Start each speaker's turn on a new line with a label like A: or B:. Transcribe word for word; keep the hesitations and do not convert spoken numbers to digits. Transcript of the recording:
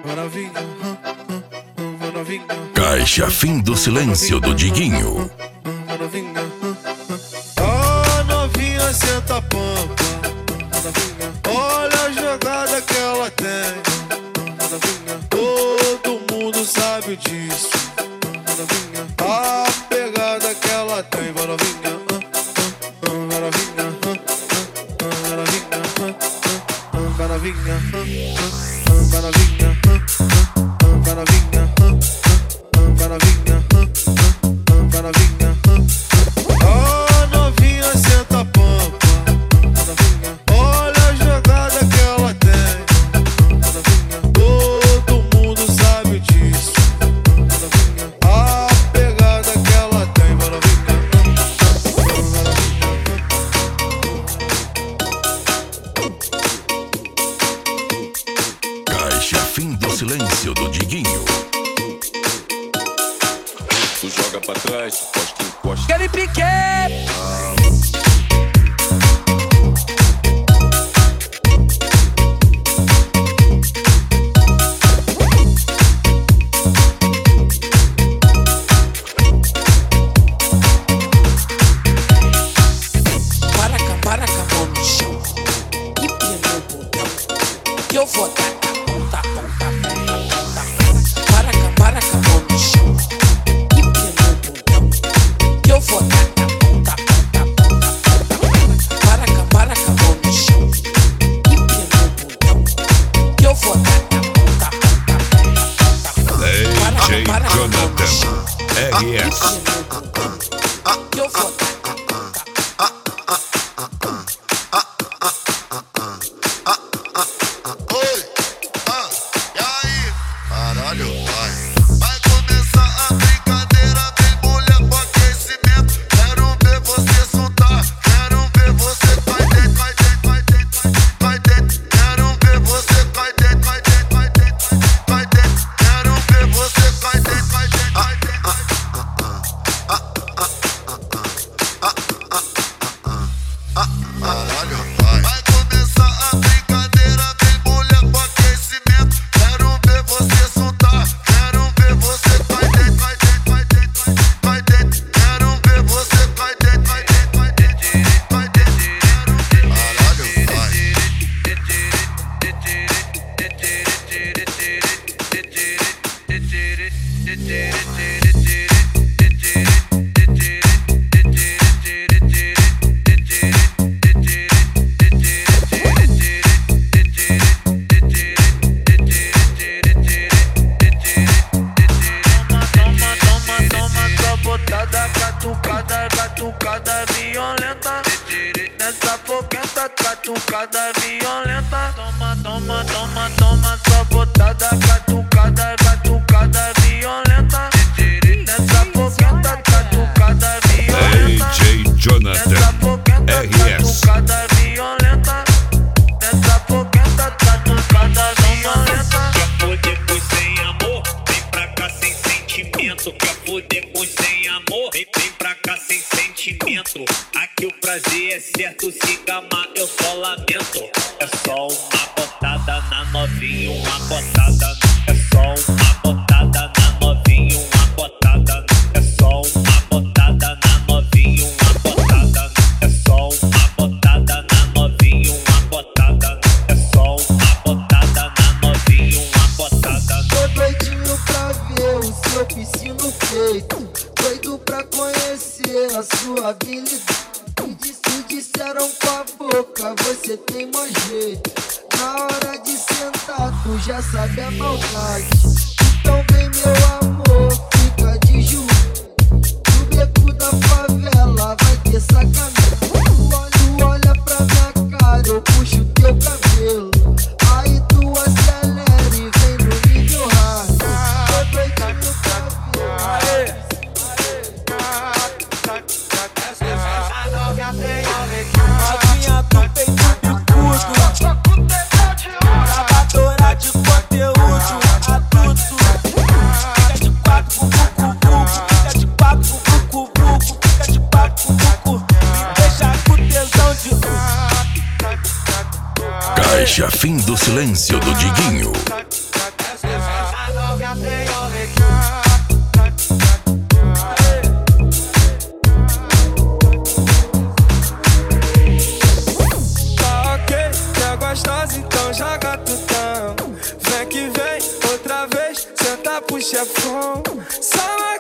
A: Caixa Fim do Silêncio do Diguinho.
B: A novinha senta a pampa, olha a jogada que ela tem. Todo mundo sabe disso. A pegada que ela tem. Maravilha, maravilha, maravilha, maravilha, maravilha, maravilha, maravilha, maravilha. A novinha senta a pampa, olha a jogada que ela tem. Todo mundo sabe disso. A pegada que ela tem.
A: Caixa Fim do Silêncio do Diguinho.
C: Tu joga pra trás, posta em costa.
D: Quero piquet. Para cá, para cá, mão no chão. E prendeu o botão. Que eu vou dar a ponta, ponta, ponta, ponta. Para cá, para cá, mão no chão. E prendeu o botão. Que eu vou dar a ponta, ponta, ponta, ponta. Para cá, para cá, mão no chão. E prendeu o botão. Que eu vou dar a ponta, ponta, ponta, ponta.
A: D J Jonathan R S.
D: Que eu vou dar.
B: Oi, ah, e aí? Caralho, vai. Vai começar a brincadeira, vem mulher com aquecimento. Quero ver você soltar, quero ver você vai dentro, vai dentro, vai dentro, vai dentro. Quero ver você vai dentro, vai dentro, vai dentro, vai dentro. Quero ver você vai dentro, vai dentro, vai dentro. Caralho, vai. Vai começar a brincadeira, vem mulher com aquecimento. Quero ver você soltar, quero ver você vai dentro, vai dentro, vai dentro, vai dentro. Quero ver você vai dentro, vai dentro, vai dentro, vai dentro. Caralho, vai. Catucada, catucada violenta. Nessa foguenta, catucada violenta. Toma, toma, toma, toma, sua botada. Catucada, catucada violenta. Nessa foguenta, catucada violenta.
A: D J Jonathan
D: Nessa foguenta,
A: R S.
D: catucada violenta. Nessa foguenta, catucada violenta.
E: Quer foder com sem amor? Vem pra cá sem sentimento. Quer foder com sem amor? Vem, vem pra cá sem sentimento. Aqui o prazer é certo, se gamar eu só lamento. É só uma botada na novinha, uma botada. É só uma botada na novinha, uma botada. É só uma botada na novinha, uma botada. É só uma botada na novinha, uma botada. É só uma botada na novinha, uma botada.
F: Tô doidinho pra ver o seu piscino no peito. Doido pra conhecer a sua habilidade. Me dis- me disseram com a boca, você tem mó jeito. Na hora de sentar, tu já sabe a maldade. Então vem meu amor, fica de joelho. No beco da favela vai ter sacanagem. Tu olha, tu olha pra minha cara, eu puxo teu cabelo. Aí tu acelera e vem no nível hard. Tô doidinho pra ver.
D: Novinha do peito bicudo, gravadora de conteúdo adulto. Fica de quatro com buco, buco. Fica de quatro com buco, buco. Fica de quatro com buco. Me deixa com tesão de
A: Caixa Fim do Silêncio do Diguinho.
G: lá pro chefão. Só